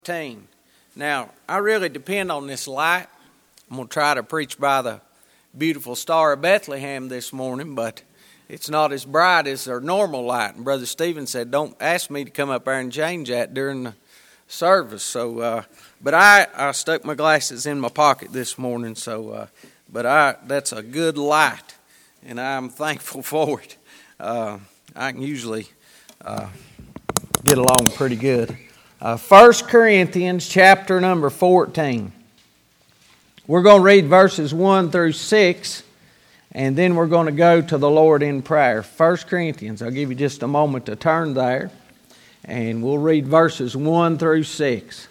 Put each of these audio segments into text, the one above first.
14. Now, I really depend on this light. I'm going to try to preach by the beautiful Star of Bethlehem this morning, but it's not as bright as our normal light. And Brother Stephen said, don't ask me to come up there and change that during the service. But I stuck my glasses in my pocket this morning, that's a good light, and I'm thankful for it. I can usually get along pretty good. 1 Corinthians chapter number 14. We're going to read verses 1 through 6, and then we're going to go to the Lord in prayer. 1 Corinthians, I'll give you just a moment to turn there, and we'll read verses 1 through 6.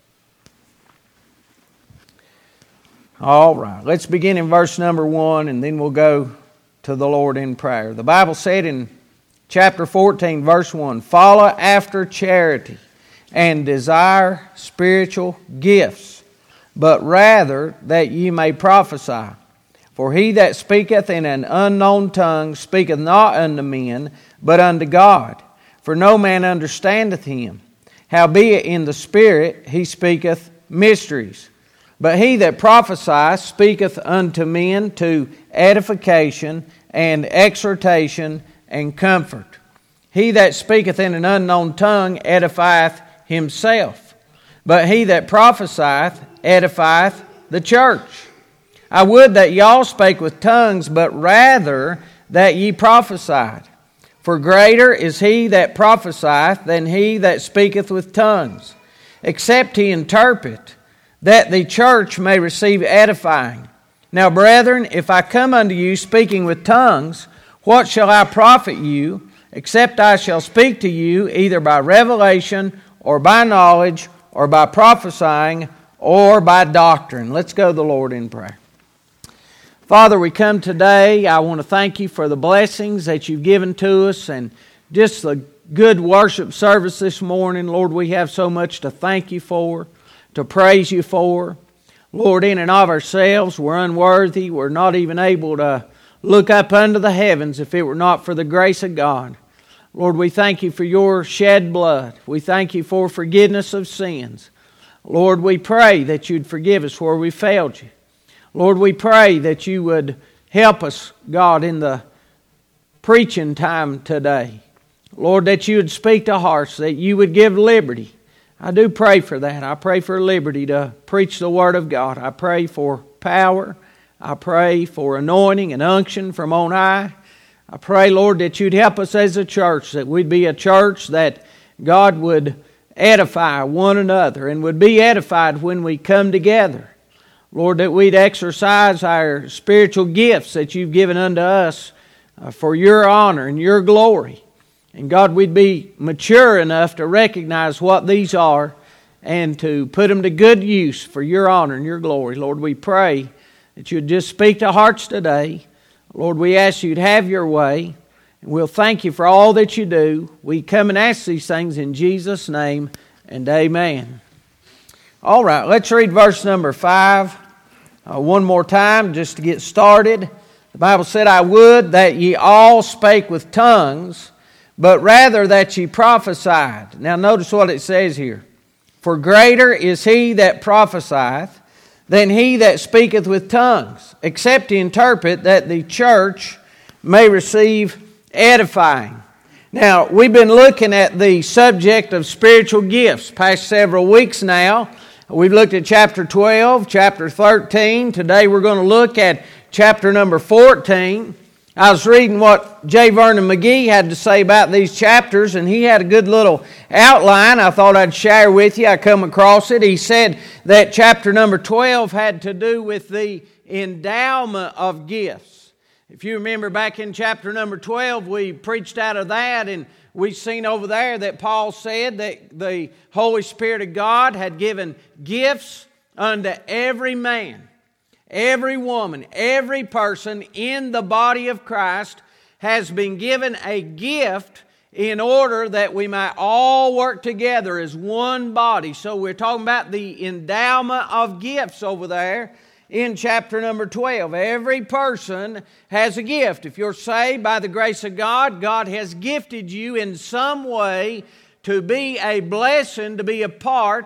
All right, let's begin in verse number 1, and then we'll go to the Lord in prayer. The Bible said in chapter 14, verse 1, "Follow after charity, and desire spiritual gifts, but rather that ye may prophesy. For he that speaketh in an unknown tongue speaketh not unto men, but unto God. For no man understandeth him. Howbeit in the Spirit he speaketh mysteries. But he that prophesieth speaketh unto men to edification and exhortation and comfort. He that speaketh in an unknown tongue edifieth himself, but he that prophesieth edifieth the church. I would that y'all spake with tongues, but rather that ye prophesied. For greater is he that prophesieth than he that speaketh with tongues, except he interpret, that the church may receive edifying. Now, brethren, if I come unto you speaking with tongues, what shall I profit you, except I shall speak to you either by revelation, or by knowledge, or by prophesying, or by doctrine?" Let's go to the Lord in prayer. Father, we come today. I want to thank you for the blessings that you've given to us and just the good worship service this morning. Lord, we have so much to thank you for, to praise you for. Lord, in and of ourselves, we're unworthy. We're not even able to look up unto the heavens if it were not for the grace of God. Lord, we thank you for your shed blood. We thank you for forgiveness of sins. Lord, we pray that you'd forgive us where we failed you. Lord, we pray that you would help us, God, in the preaching time today. Lord, that you would speak to hearts, that you would give liberty. I do pray for that. I pray for liberty to preach the Word of God. I pray for power. I pray for anointing and unction from on high. I pray, Lord, that you'd help us as a church, that we'd be a church that God would edify one another and would be edified when we come together. Lord, that we'd exercise our spiritual gifts that you've given unto us for your honor and your glory. And God, we'd be mature enough to recognize what these are and to put them to good use for your honor and your glory. Lord, we pray that you'd just speak to hearts today. Lord, we ask you to have your way, and we'll thank you for all that you do. We come and ask these things in Jesus' name, and amen. All right, let's read verse number 5 one more time just to get started. The Bible said, "I would that ye all spake with tongues, but rather that ye prophesied." Now notice what it says here. "For greater is he that prophesieth than he that speaketh with tongues, except he interpret, that the church may receive edifying." Now, we've been looking at the subject of spiritual gifts past several weeks now. We've looked at chapter 12, chapter 13. Today we're going to look at chapter number 14. I was reading what J. Vernon McGee had to say about these chapters, and he had a good little outline I thought I'd share with you. I come across it. He said that chapter number 12 had to do with the endowment of gifts. If you remember back in chapter number 12, we preached out of that, and we've seen over there that Paul said that the Holy Spirit of God had given gifts unto every man. Every woman, every person in the body of Christ has been given a gift in order that we might all work together as one body. So we're talking about the endowment of gifts over there in chapter number 12. Every person has a gift. If you're saved by the grace of God, God has gifted you in some way to be a blessing, to be a part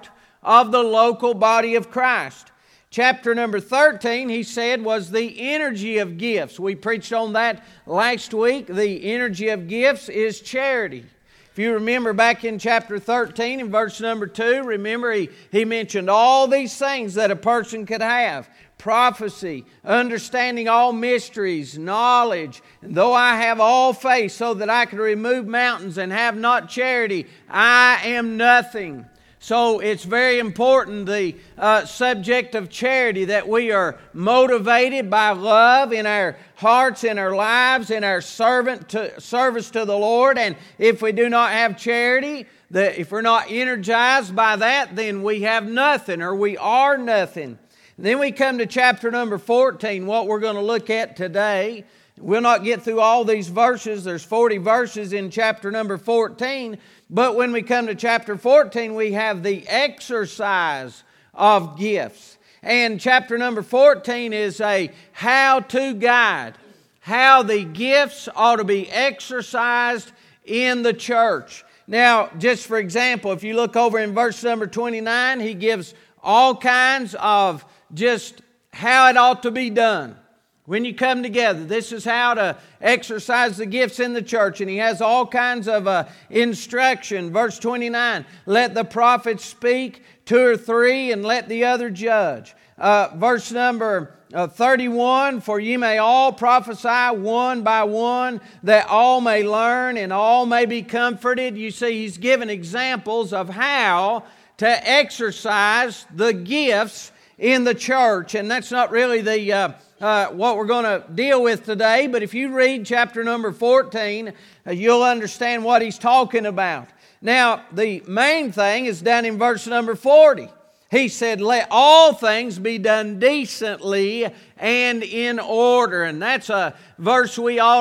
of the local body of Christ. Chapter number 13, he said, was the energy of gifts. We preached on that last week. The energy of gifts is charity. If you remember back in chapter 13 in verse number 2, remember he mentioned all these things that a person could have. Prophecy, understanding all mysteries, knowledge. And though I have all faith so that I can remove mountains and have not charity, I am nothing. So it's very important, the subject of charity, that we are motivated by love in our hearts, in our lives, in our service to the Lord. And if we do not have charity, if we're not energized by that, then we have nothing, or we are nothing. Then we come to chapter number 14, what we're going to look at today. We'll not get through all these verses. There's 40 verses in chapter number 14. But when we come to chapter 14, we have the exercise of gifts. And chapter number 14 is a how-to guide. How the gifts ought to be exercised in the church. Now, just for example, if you look over in verse number 29, he gives all kinds of just how it ought to be done. When you come together, this is how to exercise the gifts in the church. And he has all kinds of instruction. Verse 29, let the prophets speak, 2 or 3, and let the other judge. Verse number 31, for ye may all prophesy one by one, that all may learn and all may be comforted. You see, he's given examples of how to exercise the gifts in the church. And that's not really what we're going to deal with today, but if you read chapter number 14, you'll understand what he's talking about. Now, the main thing is down in verse number 40. He said, let all things be done decently and in order. And that's a verse we ought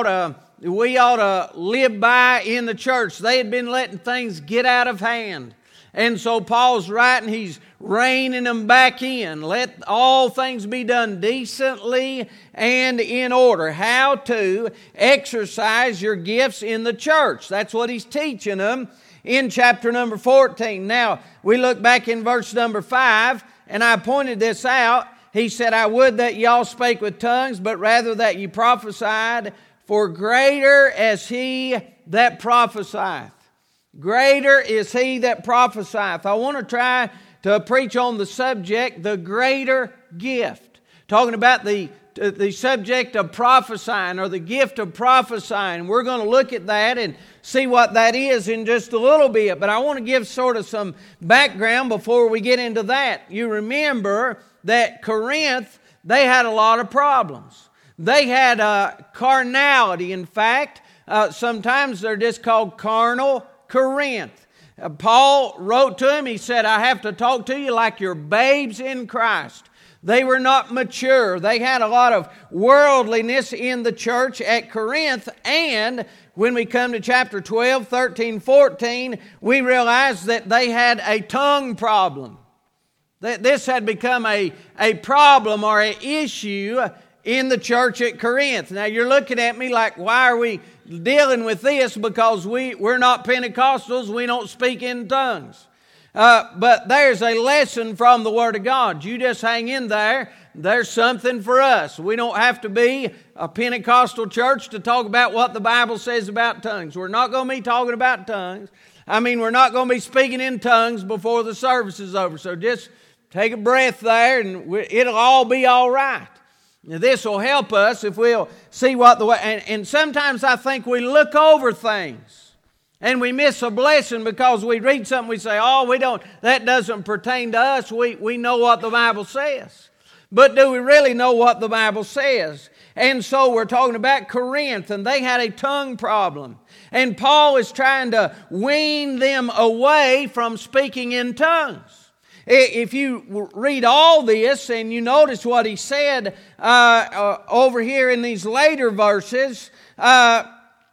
to live by in the church. They had been letting things get out of hand. And so Paul's writing, he's reining them back in. Let all things be done decently and in order. How to exercise your gifts in the church. That's what he's teaching them in chapter number 14. Now, we look back in verse number 5, and I pointed this out. He said, I would that y'all spake with tongues, but rather that ye prophesied, for greater is he that prophesieth. Greater is he that prophesieth. I want to try to preach on the subject, the greater gift. Talking about the subject of prophesying, or the gift of prophesying. We're going to look at that and see what that is in just a little bit. But I want to give sort of some background before we get into that. You remember that Corinth, they had a lot of problems. They had carnality. In fact, sometimes they're just called carnal Corinth. Paul wrote to him, he said, I have to talk to you like you're babes in Christ. They were not mature. They had a lot of worldliness in the church at Corinth. And when we come to chapter 12, 13, 14, we realize that they had a tongue problem. That this had become a problem or an issue in the church at Corinth. Now you're looking at me like, why are we dealing with this? Because we're not Pentecostals. We don't speak in tongues. But there's a lesson from the Word of God. You just hang in there. There's something for us. We don't have to be a Pentecostal church to talk about what the Bible says about tongues. We're not going to be talking about tongues. We're not going to be speaking in tongues before the service is over. So just take a breath there and it'll all be all right. Now, this will help us if we'll see what the way. And sometimes I think we look over things and we miss a blessing because we read something, we say, that doesn't pertain to us. We know what the Bible says. But do we really know what the Bible says? And so we're talking about Corinth, and they had a tongue problem. And Paul is trying to wean them away from speaking in tongues. If you read all this and you notice what he said over here in these later verses, that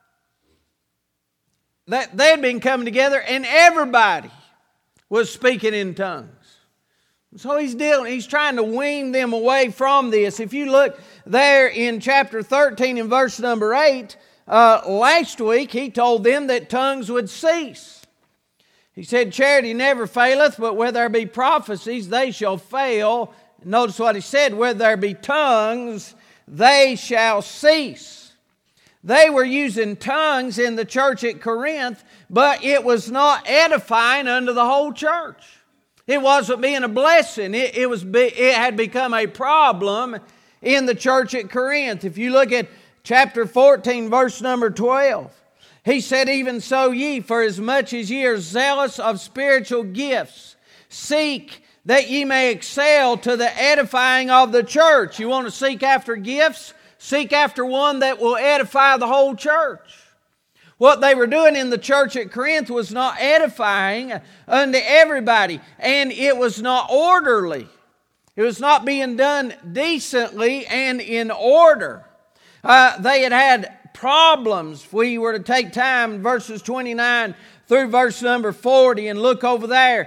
they'd been coming together and everybody was speaking in tongues. So he's trying to wean them away from this. If you look there in chapter 13 and verse number 8, last week he told them that tongues would cease. He said, charity never faileth, but where there be prophecies, they shall fail. Notice what he said, where there be tongues, they shall cease. They were using tongues in the church at Corinth, but it was not edifying unto the whole church. It wasn't being a blessing. It had become a problem in the church at Corinth. If you look at chapter 14, verse number 12, he said, even so ye, for as much as ye are zealous of spiritual gifts, seek that ye may excel to the edifying of the church. You want to seek after gifts? Seek after one that will edify the whole church. What they were doing in the church at Corinth was not edifying unto everybody, and it was not orderly. It was not being done decently and in order. They had problems. If we were to take time, verses 29 through verse number 40, and look over there,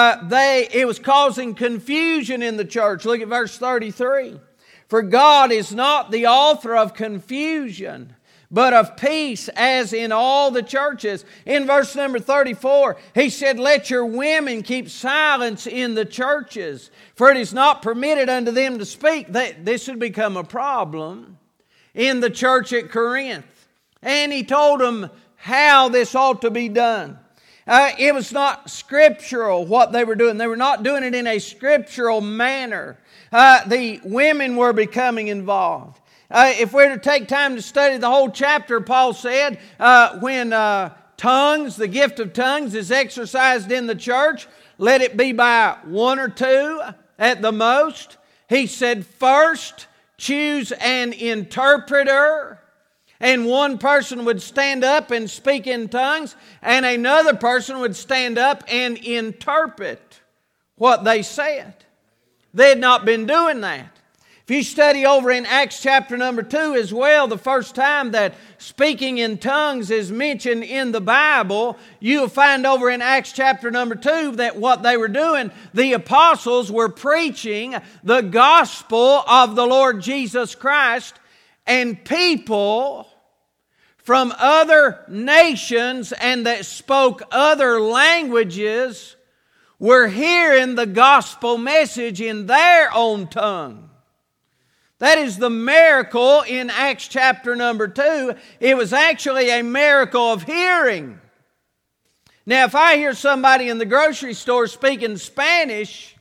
it was causing confusion in the church. Look at verse 33. For God is not the author of confusion, but of peace, as in all the churches. In verse number 34, he said, let your women keep silence in the churches, for it is not permitted unto them to speak. This had become a problem in the church at Corinth. And he told them how this ought to be done. It was not scriptural what they were doing. They were not doing it in a scriptural manner. The women were becoming involved. If we're to take time to study the whole chapter, Paul said, when tongues, the gift of tongues, is exercised in the church, let it be by one or two at the most. He said, first, choose an interpreter, and one person would stand up and speak in tongues, and another person would stand up and interpret what they said. They had not been doing that. If you study over in Acts chapter number 2 as well, the first time that speaking in tongues is mentioned in the Bible, you'll find over in Acts chapter number 2 that what they were doing, the apostles were preaching the gospel of the Lord Jesus Christ, and people from other nations and that spoke other languages were hearing the gospel message in their own tongue. That is the miracle in Acts chapter number 2. It was actually a miracle of hearing. Now, if I hear somebody in the grocery store speaking Spanish,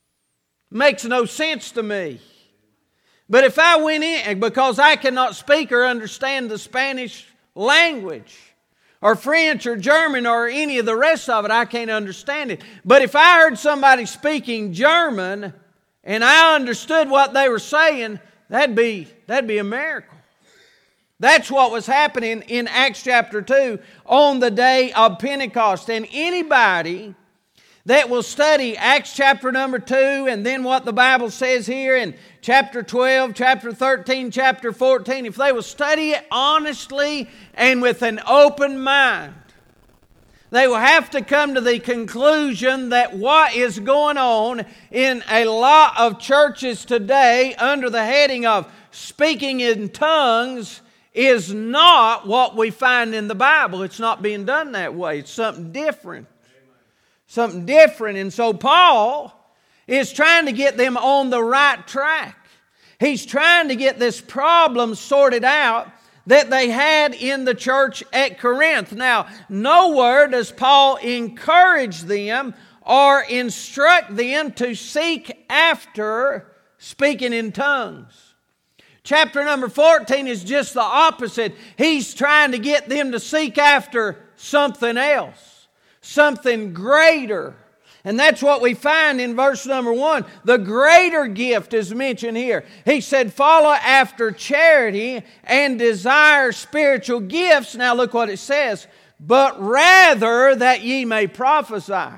it makes no sense to me. But if I went in, because I cannot speak or understand the Spanish language, or French or German or any of the rest of it, I can't understand it. But if I heard somebody speaking German and I understood what they were saying, that'd be a miracle. That's what was happening in Acts chapter 2 on the day of Pentecost. And anybody that will study Acts chapter number 2 and then what the Bible says here in chapter 12, chapter 13, chapter 14, if they will study it honestly and with an open mind, they will have to come to the conclusion that what is going on in a lot of churches today under the heading of speaking in tongues is not what we find in the Bible. It's not being done that way. It's something different. Something different. And so Paul is trying to get them on the right track. He's trying to get this problem sorted out that they had in the church at Corinth. Now, nowhere does Paul encourage them or instruct them to seek after speaking in tongues. Chapter number 14 is just the opposite. He's trying to get them to seek after something else, something greater. And that's what we find in verse number 1. The greater gift is mentioned here. He said, follow after charity and desire spiritual gifts. Now look what it says. But rather that ye may prophesy.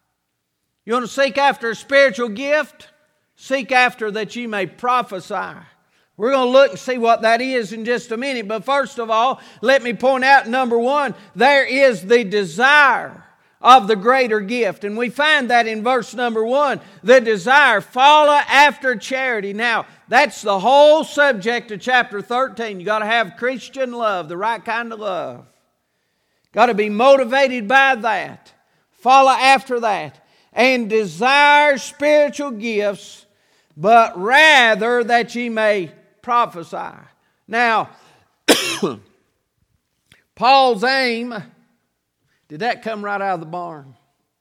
You want to seek after a spiritual gift? Seek after that ye may prophesy. We're going to look and see what that is in just a minute. But first of all, let me point out number 1. There is the desire of the greater gift. And we find that in verse number 1. The desire, follow after charity. Now, that's the whole subject of chapter 13. You got to have Christian love, the right kind of love. Got to be motivated by that. follow after that, and desire spiritual gifts, but rather that ye may prophesy. Now, Paul's aim, did that come right out of the barn?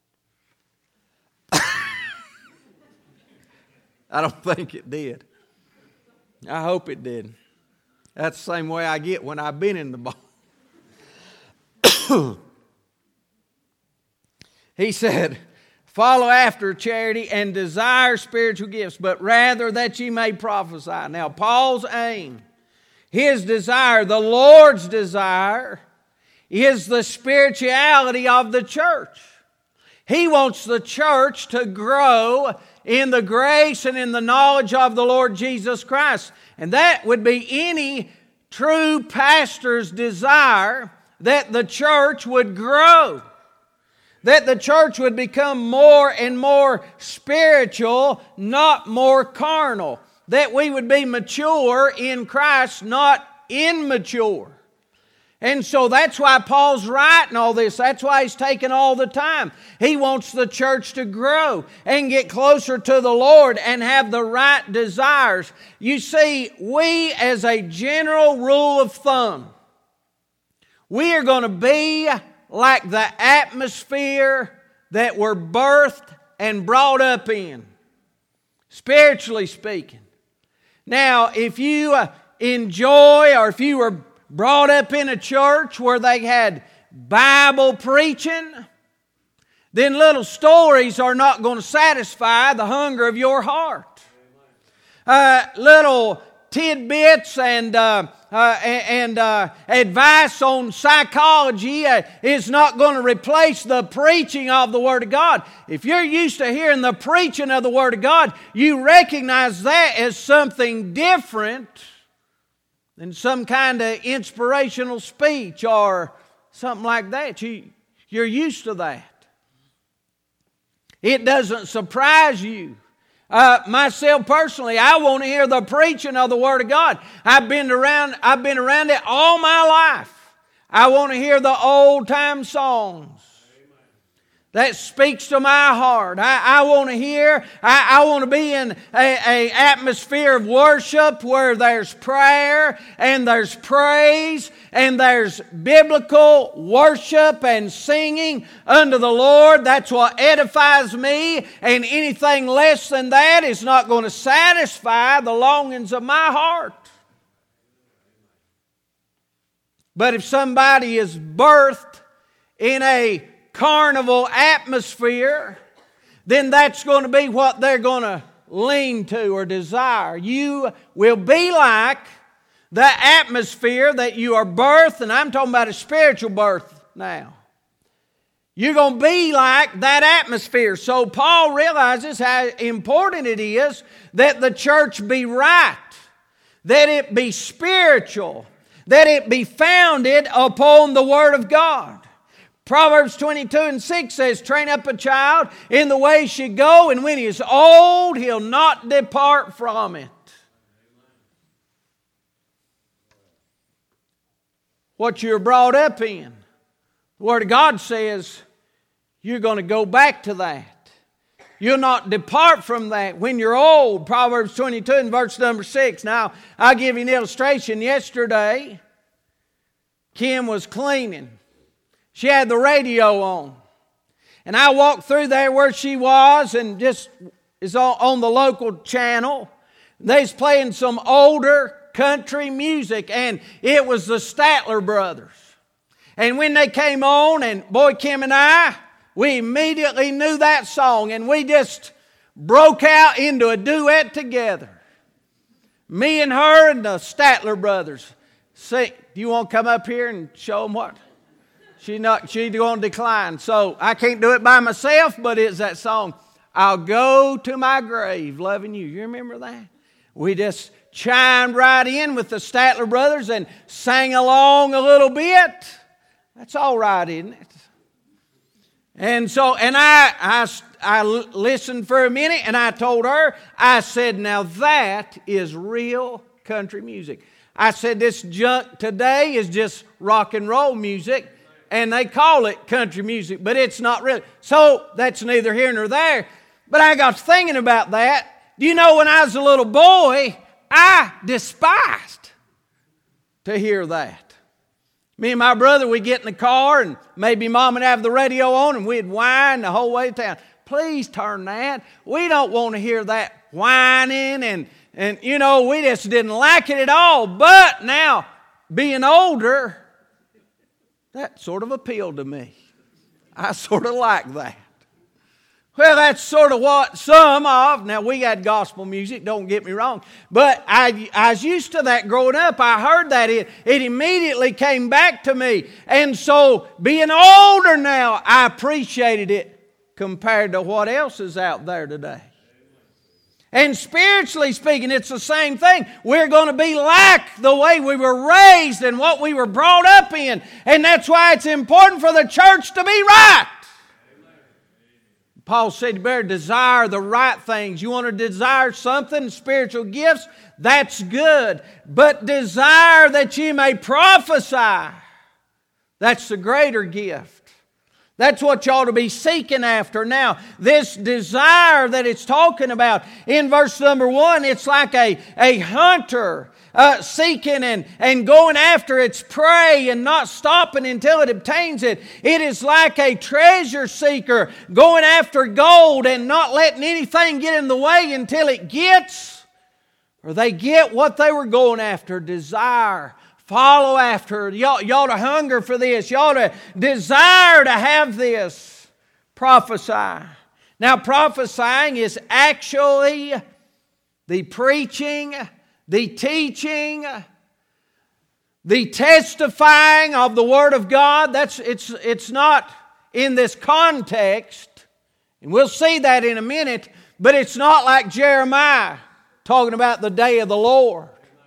I don't think it did. I hope it did. That's the same way I get when I've been in the barn. He said, follow after charity and desire spiritual gifts, but rather that ye may prophesy. Now, Paul's aim, his desire, the Lord's desire, is the spirituality of the church. He wants the church to grow in the grace and in the knowledge of the Lord Jesus Christ. And that would be any true pastor's desire, that the church would grow, that the church would become more and more spiritual, not more carnal, that we would be mature in Christ, not immature. And so that's why Paul's writing all this. That's why he's taking all the time. He wants the church to grow and get closer to the Lord and have the right desires. You see, we as a general rule of thumb, we are going to be like the atmosphere that we're birthed and brought up in, spiritually speaking. Now, if you enjoy, or if you were brought up in a church where they had Bible preaching, then little stories are not going to satisfy the hunger of your heart. Little tidbits and advice on psychology is not going to replace the preaching of the Word of God. If you're used to hearing the preaching of the Word of God, you recognize that as something different than some kind of inspirational speech or something like that. You're used to that. It doesn't surprise you. Myself personally, I want to hear the preaching of the Word of God. I've been around it all my life. I want to hear the old time songs that speaks to my heart. I want to hear, I want to be in a atmosphere of worship where there's prayer and there's praise and there's biblical worship and singing unto the Lord. That's what edifies me, and anything less than that is not going to satisfy the longings of my heart. But if somebody is birthed in a carnival atmosphere, then that's going to be what they're going to lean to or desire. You will be like the atmosphere that you are birthed, and I'm talking about a spiritual birth now. You're going to be like that atmosphere. So Paul realizes how important it is that the church be right, that it be spiritual, that it be founded upon the Word of God. Proverbs 22:6 says, train up a child in the way he should go, and when he is old, he'll not depart from it. What you're brought up in, the Word of God says you're going to go back to that. You'll not depart from that when you're old. Proverbs 22 and verse number 6. Now, I'll give you an illustration. Yesterday, Kim was cleaning. She had the radio on. And I walked through there where she was, and just is on the local channel. They's playing some older country music, and it was the Statler Brothers. And when they came on, and boy, Kim and I, we immediately knew that song, and we just broke out into a duet together. Me and her and the Statler Brothers. See, do you want to come up here and show them what? She's going to decline. So I can't do it by myself, but it's that song, I'll go to my grave loving you. You remember that? We just chimed right in with the Statler Brothers and sang along a little bit. That's all right, isn't it? And so, and I listened for a minute, and I told her, I said, now that is real country music. I said, this junk today is just rock and roll music. and they call it country music, but it's not really. So that's neither here nor there. But I got thinking about that. Do you know when I was a little boy, I despised to hear that. Me and my brother, we'd get in the car and maybe Mom would have the radio on and we'd whine the whole way to town. Please turn that. We don't want to hear that whining and you know, we just didn't like it at all. But now, being older, that sort of appealed to me. I sort of like that. Well, that's sort of what some of, now we had gospel music, don't get me wrong, but I was used to that growing up. I heard that. It immediately came back to me. And so, being older now, I appreciated it compared to what else is out there today. And spiritually speaking, it's the same thing. We're going to be like the way we were raised and what we were brought up in. And that's why it's important for the church to be right. Paul said you better desire the right things. You want to desire something, spiritual gifts, that's good. But desire that you may prophesy, that's the greater gift. That's what you ought to be seeking after. Now, this desire that it's talking about in verse number 1, it's like a hunter seeking and going after its prey and not stopping until it obtains it. It is like a treasure seeker going after gold and not letting anything get in the way until it gets, or they get what they were going after. Desire. Follow after. You ought to hunger for this. You ought to desire to have this. Prophesy. Now, prophesying is actually the preaching, the teaching, the testifying of the Word of God. It's not in this context, and we'll see that in a minute, but it's not like Jeremiah talking about the day of the Lord.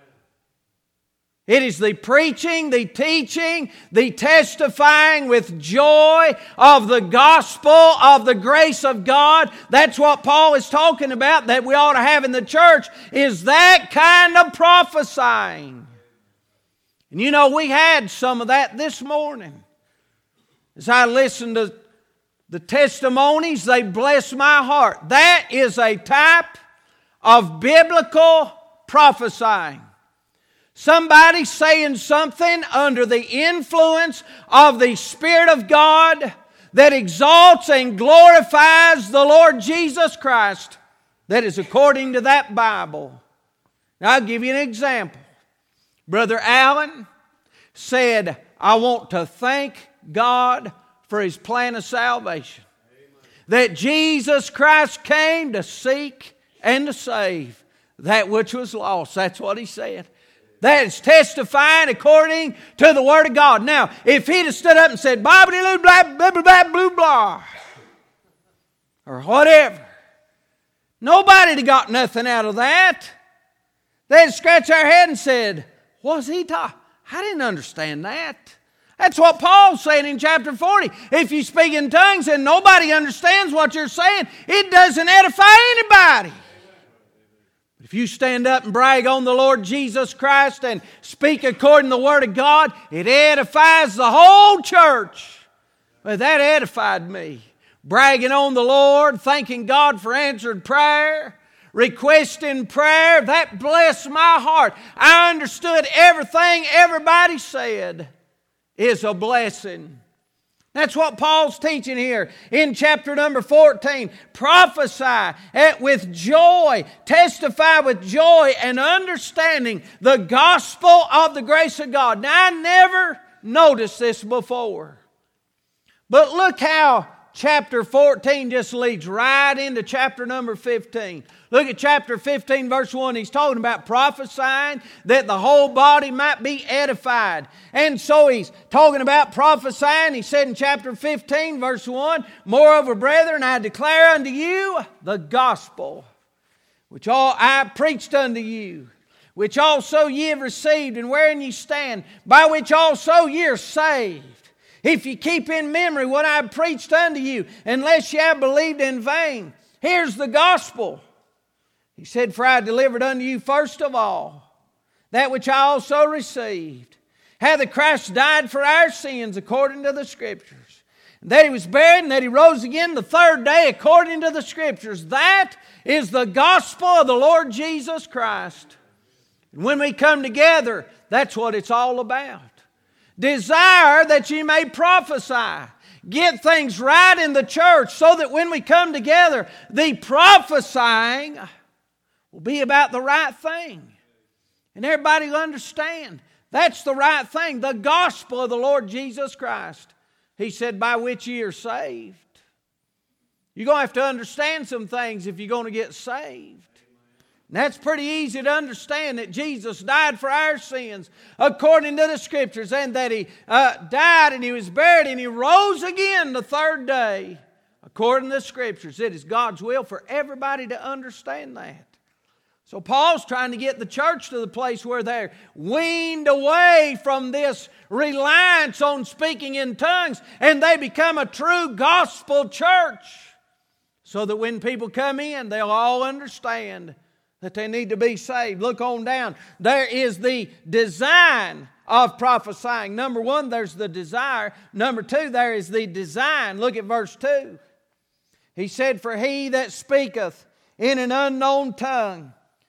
It is the preaching, the teaching, the testifying with joy of the gospel, of the grace of God. That's what Paul is talking about, that we ought to have in the church, is that kind of prophesying. And you know, we had some of that this morning. As I listened to the testimonies, they bless my heart. That is a type of biblical prophesying. Somebody saying something under the influence of the Spirit of God that exalts and glorifies the Lord Jesus Christ. That is according to that Bible. Now, I'll give you an example. Brother Allen said, I want to thank God for His plan of salvation. That Jesus Christ came to seek and to save that which was lost. That's what he said. That is testifying according to the Word of God. Now, if he'd have stood up and said, blah, blah, blah, blah, blah, blah, blah, blah, or whatever, nobody'd have got nothing out of that. They'd scratch our head and said, what's he talking? I didn't understand that. That's what Paul's saying in chapter 40. If you speak in tongues and nobody understands what you're saying, it doesn't edify anybody. If you stand up and brag on the Lord Jesus Christ and speak according to the Word of God, it edifies the whole church. Well, that edified me. Bragging on the Lord, thanking God for answered prayer, requesting prayer, that blessed my heart. I understood everything everybody said is a blessing. That's what Paul's teaching here in chapter number 14. Prophesy with joy, testify with joy and understanding the gospel of the grace of God. Now, I never noticed this before. But look how chapter 14 just leads right into chapter number 15. Look at chapter 15, verse 1. He's talking about prophesying that the whole body might be edified. And so he's talking about prophesying. He said in chapter 15, verse 1, moreover, brethren, I declare unto you the gospel, which all I preached unto you, which also ye have received, and wherein ye stand, by which also ye are saved. If you keep in memory what I preached unto you, unless ye have believed in vain. Here's the gospel. He said, for I delivered unto you first of all that which I also received, how that Christ died for our sins according to the Scriptures, that He was buried, and that He rose again the third day according to the Scriptures. That is the gospel of the Lord Jesus Christ. And when we come together, that's what it's all about. Desire that ye may prophesy. Get things right in the church so that when we come together, the prophesying will be about the right thing. And everybody will understand that's the right thing. The gospel of the Lord Jesus Christ. He said, by which ye are saved. You're going to have to understand some things if you're going to get saved. And that's pretty easy to understand, that Jesus died for our sins according to the Scriptures, and that He died and He was buried and He rose again the third day according to the Scriptures. It is God's will for everybody to understand that. So Paul's trying to get the church to the place where they're weaned away from this reliance on speaking in tongues, and they become a true gospel church, so that when people come in, they'll all understand that they need to be saved. Look on down. There is the design of prophesying. Number one, there's the desire. Number two, there is the design. Look at verse 2. He said, for he that speaketh in an unknown tongue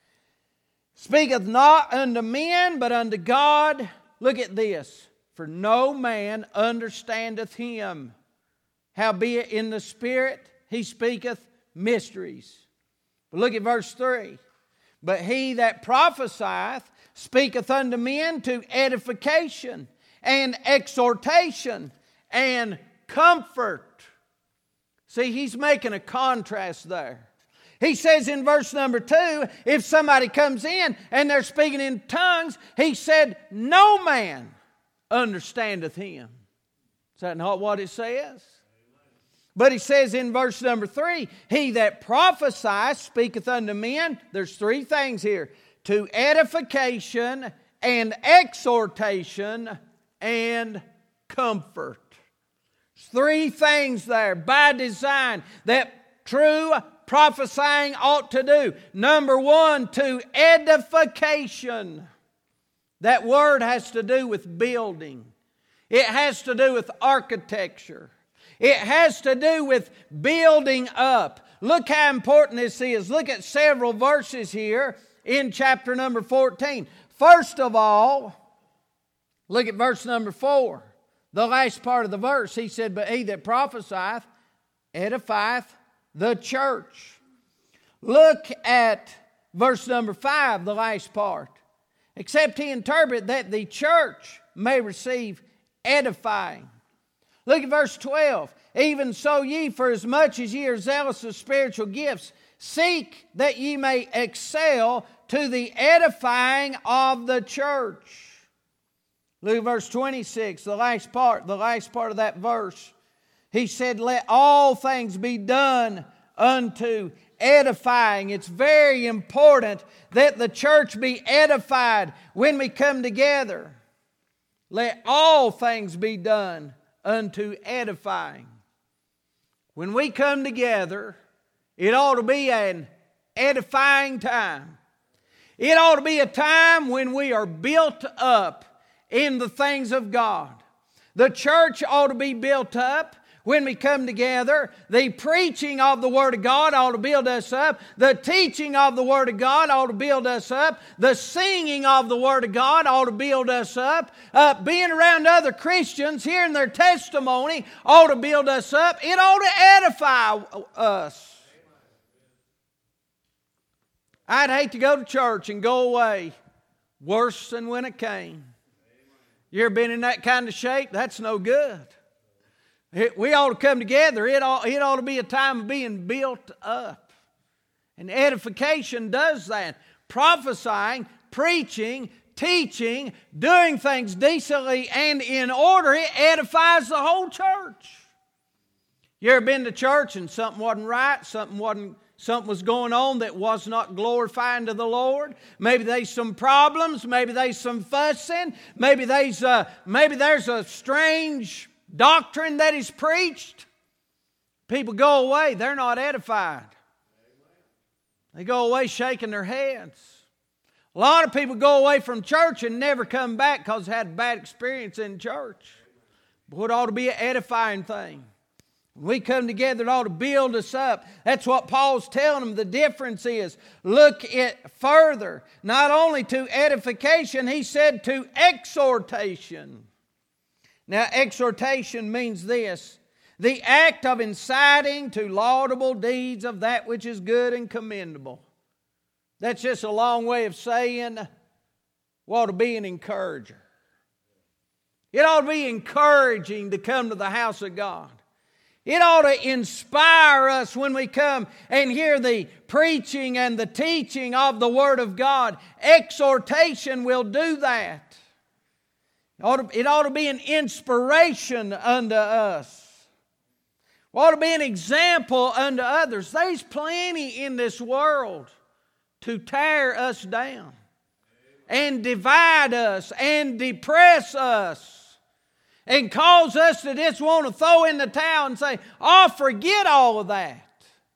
speaketh not unto men, but unto God. Look at this. For no man understandeth him. Howbeit in the Spirit he speaketh mysteries. But look at verse 3. But he that prophesieth speaketh unto men to edification and exhortation and comfort. See, he's making a contrast there. He says in verse number 2, if somebody comes in and they're speaking in tongues, he said, no man understandeth him. Is that not what it says? But he says in verse number 3, he that prophesieth speaketh unto men. There's three things here. To edification and exhortation and comfort. There's three things there by design that true prophesying ought to do. Number one, to edification. That word has to do with building. It has to do with architecture. It has to do with building up. Look how important this is. Look at several verses here in chapter number 14. First of all, look at verse number 4. The last part of the verse. He said, but he that prophesieth edifieth the church. Look at verse number 5, the last part. Except he interpret that the church may receive edifying. Look at verse 12. Even so ye, for as much as ye are zealous of spiritual gifts, seek that ye may excel to the edifying of the church. Look at verse 26, the last part of that verse. He said, let all things be done unto edifying. It's very important that the church be edified when we come together. Let all things be done unto edifying. When we come together, it ought to be an edifying time. It ought to be a time when we are built up in the things of God. The church ought to be built up when we come together. The preaching of the Word of God ought to build us up. The teaching of the Word of God ought to build us up. The singing of the Word of God ought to build us up. Being around other Christians, hearing their testimony ought to build us up. It ought to edify us. I'd hate to go to church and go away worse than when it came. You ever been in that kind of shape? That's no good. We ought to come together. It ought to be a time of being built up. And edification does that. Prophesying, preaching, teaching, doing things decently and in order, it edifies the whole church. You ever been to church and something wasn't right, something was going on that was not glorifying to the Lord? Maybe there's some problems, maybe there's some fussing, maybe there's a strange doctrine that is preached. People go away, they're not edified. They go away shaking their heads. A lot of people go away from church and never come back because they had a bad experience in church. But it ought to be an edifying thing. When we come together, it ought to build us up. That's what Paul's telling them. The difference is, look it further. Not only to edification, he said to exhortation. Now, exhortation means this: the act of inciting to laudable deeds of that which is good and commendable. That's just a long way of saying we ought to be an encourager. It ought to be encouraging to come to the house of God. It ought to inspire us when we come and hear the preaching and the teaching of the Word of God. Exhortation will do that. It ought to be an inspiration unto us. It ought to be an example unto others. There's plenty in this world to tear us down and divide us and depress us and cause us to just want to throw in the towel and say, oh, forget all of that.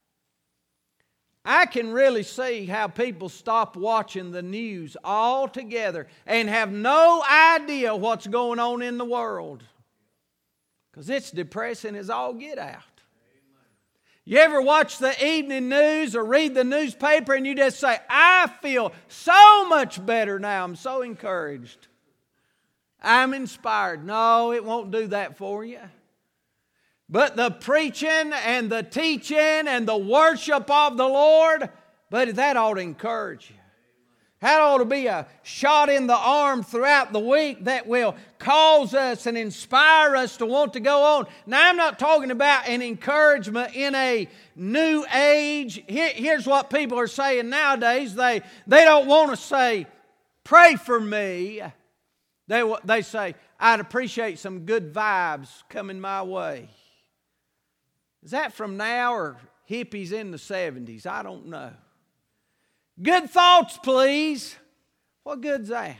I can really see how people stop watching the news altogether and have no idea what's going on in the world. Because it's depressing as all get out. You ever watch the evening news or read the newspaper and you just say, I feel so much better now. I'm so encouraged. I'm inspired. No, it won't do that for you. But the preaching and the teaching and the worship of the Lord, buddy, that ought to encourage you. That ought to be a shot in the arm throughout the week that will cause us and inspire us to want to go on. Now, I'm not talking about an encouragement in a new age. Here's what people are saying nowadays. They don't want to say, pray for me. They say, I'd appreciate some good vibes coming my way. Is that from now or hippies in the 70s? I don't know. Good thoughts, please. What good's that?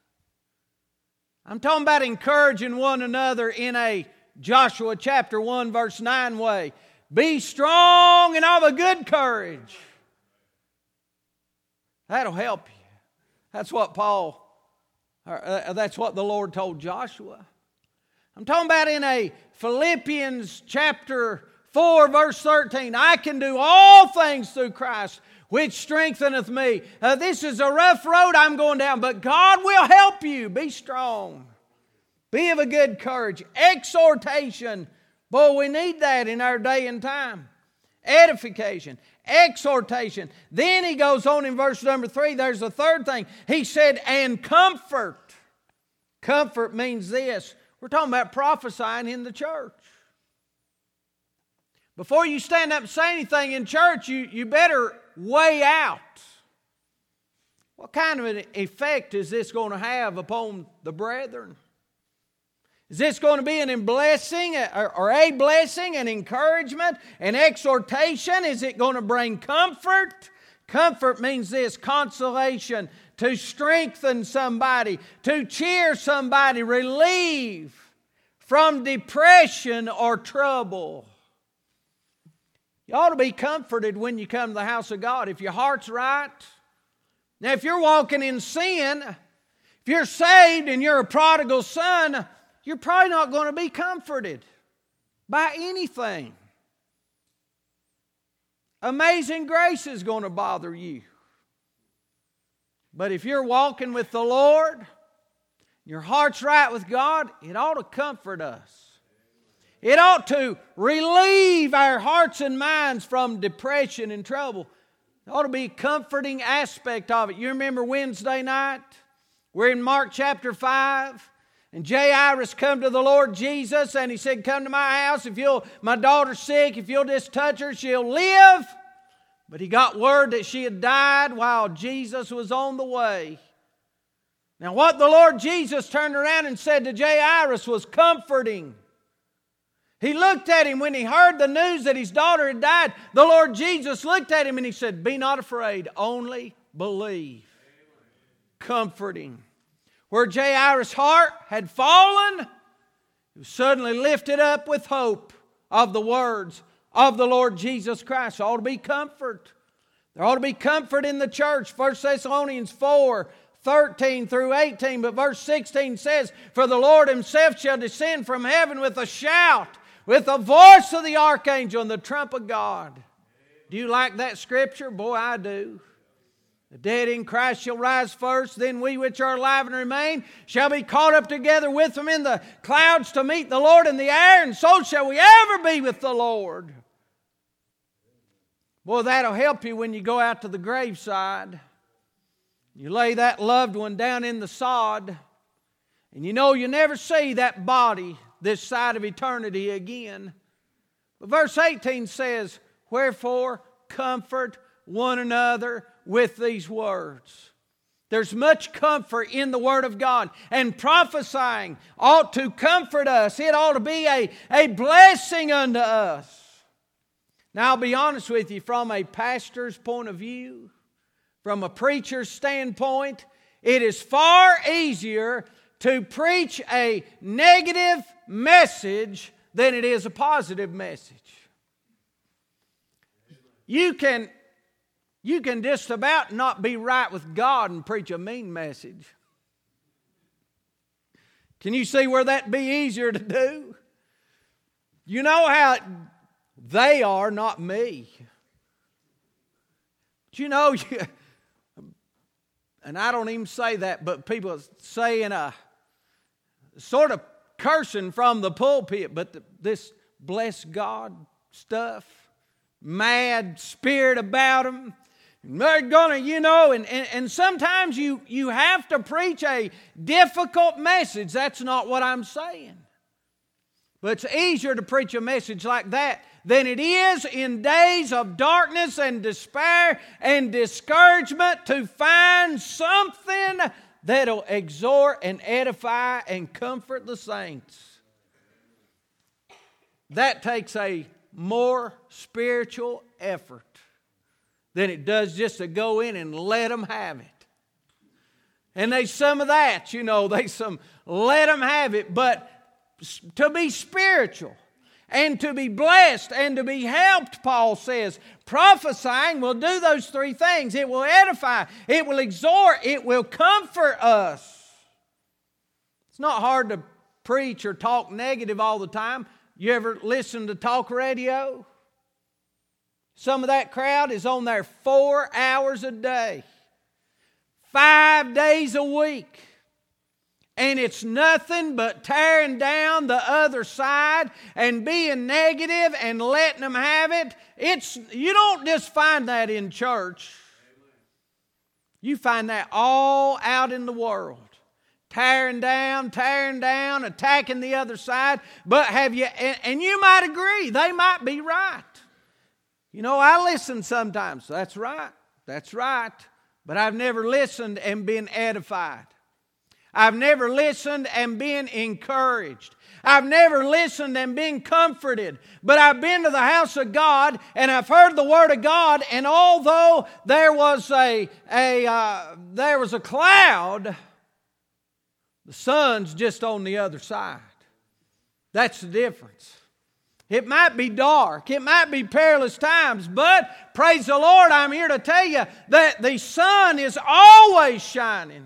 I'm talking about encouraging one another in a Joshua chapter 1 verse 9 way. Be strong and of a good courage. That'll help you. That's what that's what the Lord told Joshua. I'm talking about in a Philippians chapter 4 verse 13. I can do all things through Christ which strengtheneth me. This is a rough road I'm going down, but God will help you. Be strong. Be of a good courage. Exhortation. Boy, we need that in our day and time. Edification. Exhortation. Then he goes on in verse number 3. There's a third thing. He said, and comfort. Comfort means this. We're talking about prophesying in the church. Before you stand up and say anything in church, you better weigh out. What kind of an effect is this going to have upon the brethren? Is this going to be an blessing or a blessing, an encouragement, an exhortation? Is it going to bring comfort? Comfort means this, consolation, to strengthen somebody, to cheer somebody, relieve from depression or trouble. You ought to be comforted when you come to the house of God. If your heart's right. Now, if you're walking in sin, if you're saved and you're a prodigal son, you're probably not going to be comforted by anything. Amazing grace is going to bother you. But if you're walking with the Lord, your heart's right with God, it ought to comfort us. It ought to relieve our hearts and minds from depression and trouble. It ought to be a comforting aspect of it. You remember Wednesday night? We're in Mark chapter 5. And Jairus come to the Lord Jesus and he said, come to my house. My daughter's sick. If you'll just touch her, she'll live. But he got word that she had died while Jesus was on the way. Now what the Lord Jesus turned around and said to Jairus was comforting. He looked at him when he heard the news that his daughter had died. The Lord Jesus looked at him and he said, be not afraid, only believe. Comforting. Where Jairus' heart had fallen, he was suddenly lifted up with hope of the words of the Lord Jesus Christ. Ought to be comfort. There ought to be comfort in the church. 1 Thessalonians 4:13 through 18. But verse 16 says, "For the Lord Himself shall descend from heaven with a shout, with the voice of the archangel and the trump of God." Do you like that scripture? Boy, I do. "The dead in Christ shall rise first, then we which are alive and remain shall be caught up together with them in the clouds to meet the Lord in the air, and so shall we ever be with the Lord." Boy, that'll help you when you go out to the graveside. You lay that loved one down in the sod, and you know you'll never see that body this side of eternity again. But verse 18 says, "Wherefore comfort one another with these words." There's much comfort in the Word of God. And prophesying ought to comfort us. It ought to be a blessing unto us. Now, I'll be honest with you, from a pastor's point of view, from a preacher's standpoint, it is far easier to preach a negative message than it is a positive message. You can just about not be right with God and preach a mean message. Can you see where that'd be easier to do? You know how they are, not me. But you know, and I don't even say that, but people saying a sort of cursing from the pulpit, but this bless God stuff, mad spirit about them. They're gonna, and sometimes you have to preach a difficult message. That's not what I'm saying. But it's easier to preach a message like that than it is in days of darkness and despair and discouragement to find something that'll exhort and edify and comfort the saints. That takes a more spiritual effort than it does just to go in and let them have it. And there's some of that, there's some let them have it, but to be spiritual and to be blessed and to be helped, Paul says, prophesying will do those three things. It will edify, it will exhort, it will comfort us. It's not hard to preach or talk negative all the time. You ever listen to talk radio? Some of that crowd is on there 4 hours a day, 5 days a week. And it's nothing but tearing down the other side and being negative and letting them have it. You don't just find that in church. You find that all out in the world. Tearing down, attacking the other side. But and you might agree, they might be right. I listen sometimes. That's right. But I've never listened and been edified. I've never listened and been encouraged. I've never listened and been comforted. But I've been to the house of God and I've heard the Word of God. And although there was a cloud, the sun's just on the other side. That's the difference. It might be dark. It might be perilous times. But praise the Lord, I'm here to tell you that the sun is always shining.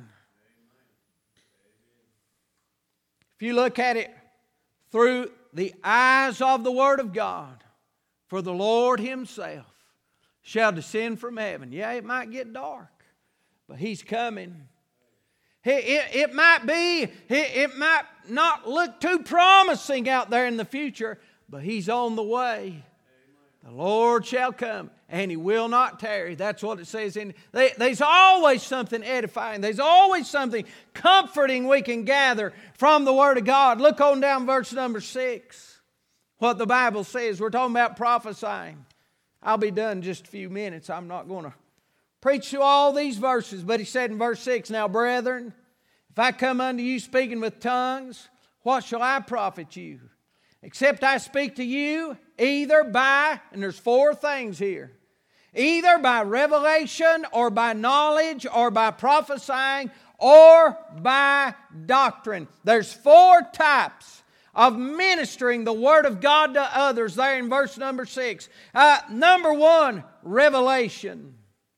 If you look at it through the eyes of the Word of God, for the Lord Himself shall descend from heaven. Yeah, it might get dark, but He's coming. It might not look too promising out there in the future, but He's on the way. The Lord shall come, and He will not tarry. That's what it says. There's always something edifying. There's always something comforting we can gather from the Word of God. Look on down verse number 6. What the Bible says. We're talking about prophesying. I'll be done in just a few minutes. I'm not going to preach through all these verses. But he said in verse 6, "Now, brethren, if I come unto you speaking with tongues, what shall I profit you? Except I speak to you either by," and there's 4 things here, "either by revelation or by knowledge or by prophesying or by doctrine." There's 4 types of ministering the Word of God to others there in verse number 6. Number 1, revelation.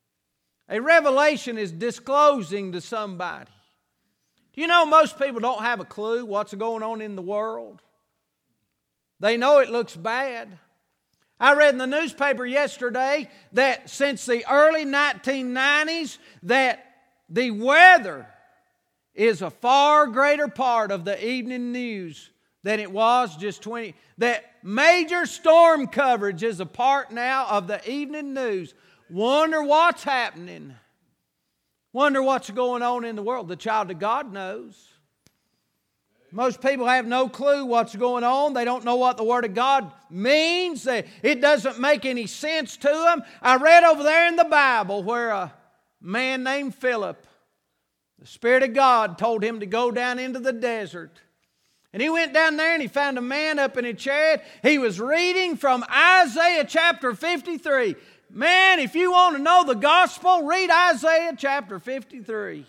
A revelation is disclosing to somebody. Do you know most people don't have a clue what's going on in the world? They know it looks bad. I read in the newspaper yesterday that since the early 1990s that the weather is a far greater part of the evening news than it was just 20. That major storm coverage is a part now of the evening news. Wonder what's happening. Wonder what's going on in the world. The child of God knows. Most people have no clue what's going on. They don't know what the Word of God means. It doesn't make any sense to them. I read over there in the Bible where a man named Philip, the Spirit of God told him to go down into the desert. And he went down there and he found a man up in a chariot. He was reading from Isaiah chapter 53. Man, if you want to know the gospel, read Isaiah chapter 53.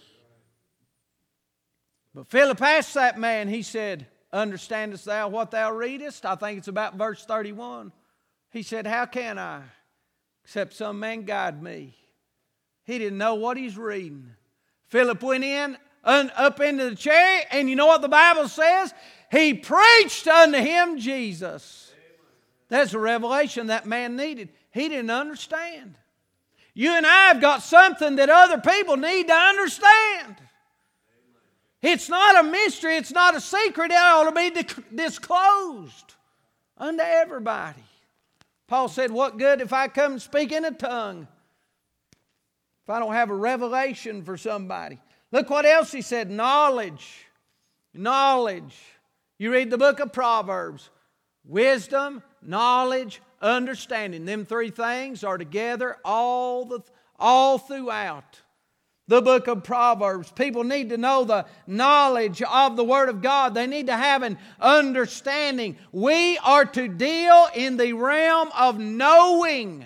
But Philip asked that man, he said, "Understandest thou what thou readest?" I think it's about verse 31. He said, "How can I, except some man guide me?" He didn't know what he's reading. Philip went in, up into the chariot, and you know what the Bible says? He preached unto him Jesus. That's a revelation that man needed. He didn't understand. You and I have got something that other people need to understand. It's not a mystery. It's not a secret. It ought to be disclosed unto everybody. Paul said, "What good if I come and speak in a tongue if I don't have a revelation for somebody?" Look what else he said. Knowledge. Knowledge. You read the book of Proverbs. Wisdom, knowledge, understanding. Them three things are together all throughout the book of Proverbs. People need to know the knowledge of the Word of God. They need to have an understanding. We are to deal in the realm of knowing.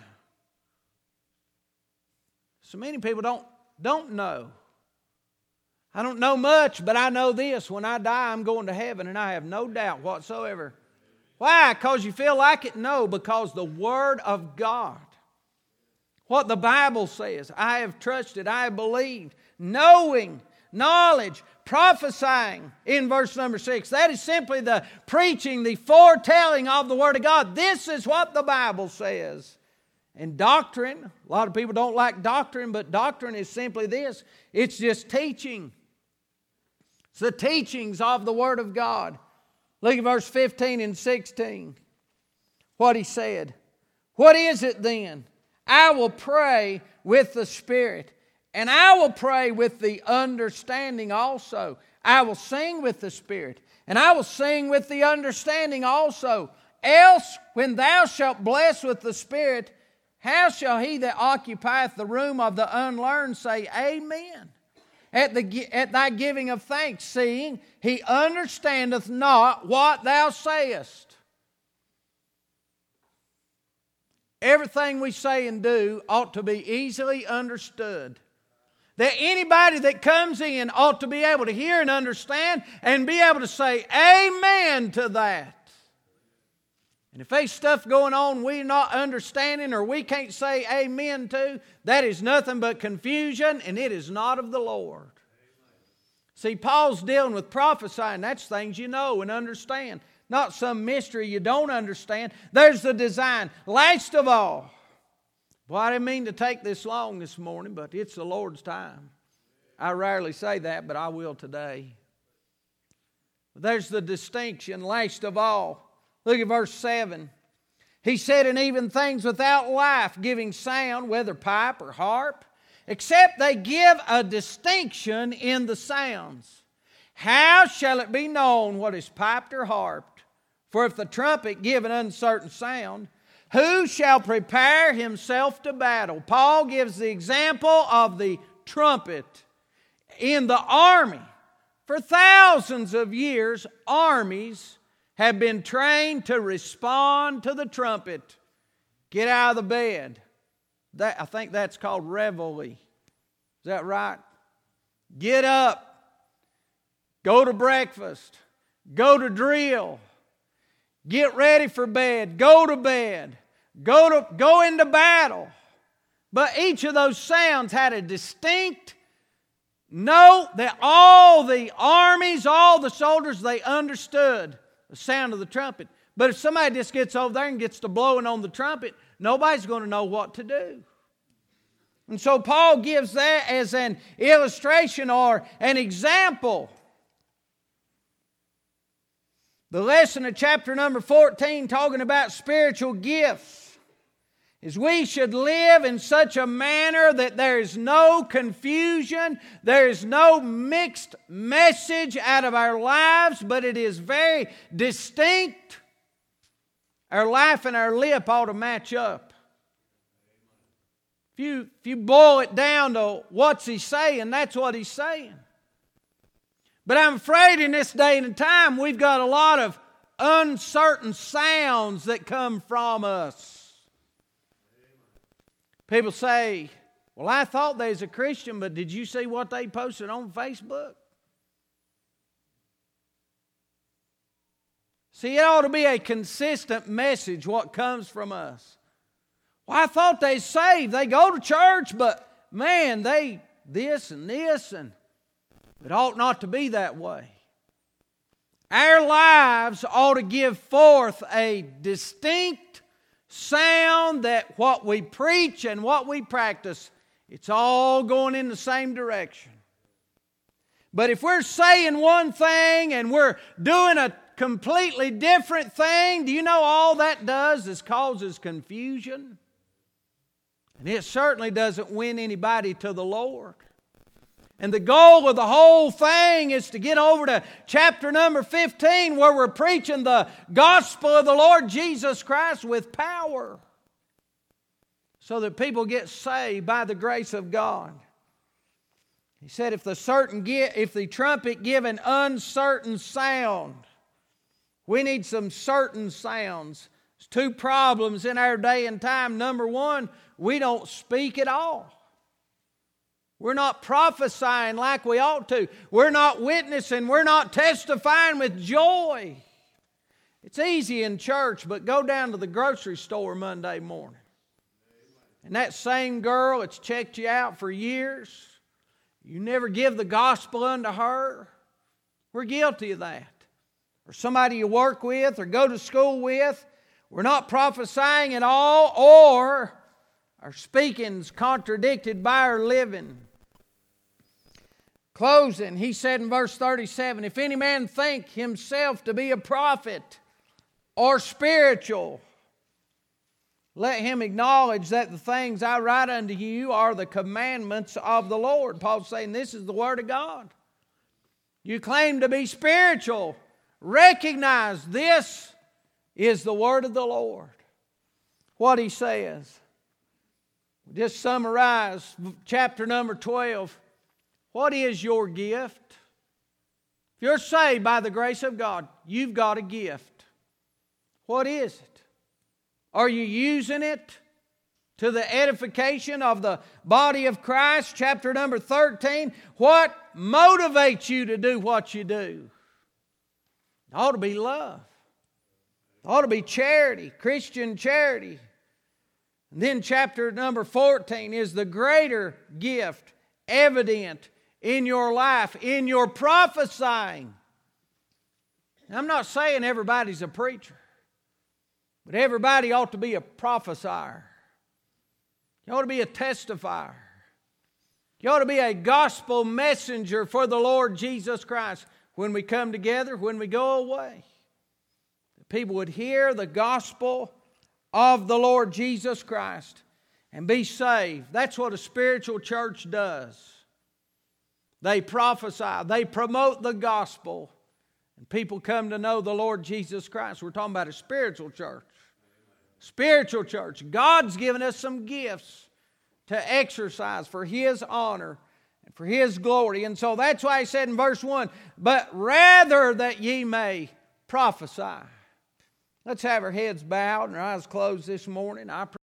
So many people don't know. I don't know much, but I know this. When I die, I'm going to heaven, and I have no doubt whatsoever. Why? Because you feel like it? No, because the Word of God, what the Bible says, I have trusted, I have believed, knowing, knowledge, prophesying in verse number 6. That is simply the preaching, the foretelling of the Word of God. This is what the Bible says. And doctrine, a lot of people don't like doctrine, but doctrine is simply this. It's just teaching. It's the teachings of the Word of God. Look at verse 15 and 16. What he said. What is it then? I will pray with the Spirit, and I will pray with the understanding also. I will sing with the Spirit, and I will sing with the understanding also. Else, when thou shalt bless with the Spirit, how shall he that occupieth the room of the unlearned say, Amen? At thy giving of thanks, seeing he understandeth not what thou sayest. Everything we say and do ought to be easily understood. That anybody that comes in ought to be able to hear and understand and be able to say amen to that. And if there's stuff going on we're not understanding or we can't say amen to, that is nothing but confusion, and it is not of the Lord. See, Paul's dealing with prophesying. That's things you know and understand. Not some mystery you don't understand. There's the design. Last of all, well, I didn't mean to take this long this morning, but it's the Lord's time. I rarely say that, but I will today. There's the distinction, last of all. Look at verse 7. He said, and even things without life, giving sound, whether pipe or harp, except they give a distinction in the sounds. How shall it be known what is piped or harped? For if the trumpet give an uncertain sound, who shall prepare himself to battle? Paul gives the example of the trumpet in the army. For thousands of years, armies have been trained to respond to the trumpet. Get out of the bed. I think that's called reveille. Is that right? Get up. Go to breakfast. Go to drill. Get ready for bed. Go to bed. Go into battle. But each of those sounds had a distinct note that all the armies, all the soldiers, they understood the sound of the trumpet. But if somebody just gets over there and gets to blowing on the trumpet, nobody's going to know what to do. And so Paul gives that as an illustration or an example. The lesson of chapter number 14, talking about spiritual gifts, is we should live in such a manner that there is no confusion, there is no mixed message out of our lives, but it is very distinct. Our life and our lip ought to match up. If you boil it down to what's he saying, that's what he's saying. But I'm afraid in this day and time we've got a lot of uncertain sounds that come from us. People say, well, I thought they was a Christian, but did you see what they posted on Facebook? See, it ought to be a consistent message what comes from us. Well, I thought they saved. They go to church, but man, they this and this, and it ought not to be that way. Our lives ought to give forth a distinct sound that what we preach and what we practice, it's all going in the same direction. But if we're saying one thing and we're doing a completely different thing, do you know all that does is causes confusion? And it certainly doesn't win anybody to the Lord. And the goal of the whole thing is to get over to chapter number 15 where we're preaching the gospel of the Lord Jesus Christ with power so that people get saved by the grace of God. He said if the trumpet give an uncertain sound, we need some certain sounds. There's two problems in our day and time. Number one, we don't speak at all. We're not prophesying like we ought to. We're not witnessing. We're not testifying with joy. It's easy in church, but go down to the grocery store Monday morning. And that same girl that's checked you out for years, you never give the gospel unto her. We're guilty of that. Or somebody you work with or go to school with, we're not prophesying at all, or our speaking's contradicted by our living. Closing, he said in verse 37, if any man think himself to be a prophet or spiritual, let him acknowledge that the things I write unto you are the commandments of the Lord. Paul's saying this is the Word of God. You claim to be spiritual. Recognize this is the Word of the Lord. What he says. Just summarize chapter number 12. What is your gift? If you're saved by the grace of God, you've got a gift. What is it? Are you using it to the edification of the body of Christ? Chapter number 13. What motivates you to do what you do? It ought to be love. It ought to be charity, Christian charity. And then chapter number 14 is the greater gift evident in your life, in your prophesying. Now, I'm not saying everybody's a preacher, but everybody ought to be a prophesier. You ought to be a testifier. You ought to be a gospel messenger for the Lord Jesus Christ. When we come together, when we go away, people would hear the gospel of the Lord Jesus Christ and be saved. That's what a spiritual church does. They prophesy, they promote the gospel, and people come to know the Lord Jesus Christ. We're talking about a spiritual church. Spiritual church. God's given us some gifts to exercise for His honor and for His glory. And so that's why He said in verse 1, but rather that ye may prophesy. Let's have our heads bowed and our eyes closed this morning. I